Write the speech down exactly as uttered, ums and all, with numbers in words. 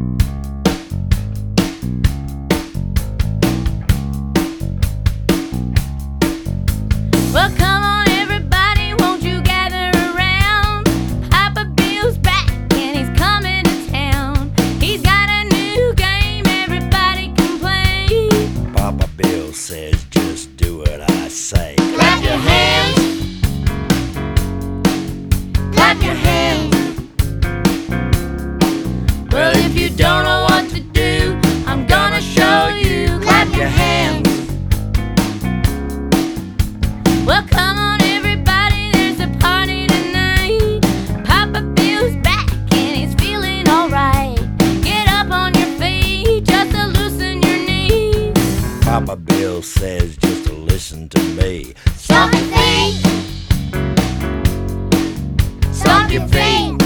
Well, come on, everybody, won't you gather around? Papa Bill's back and he's coming to town. He's got a new game, everybody can play. Papa Bill says, just do what I say. Clap your hands. Clap your hands. Well, if you don't know what to do, I'm gonna show you. Clap your hands. Well, come on, everybody, there's a party tonight. Papa Bill's back and he's feeling alright. Get up on your feet just to loosen your knees. Papa Bill says, just to listen to me. Stomp your feet. Stomp your feet.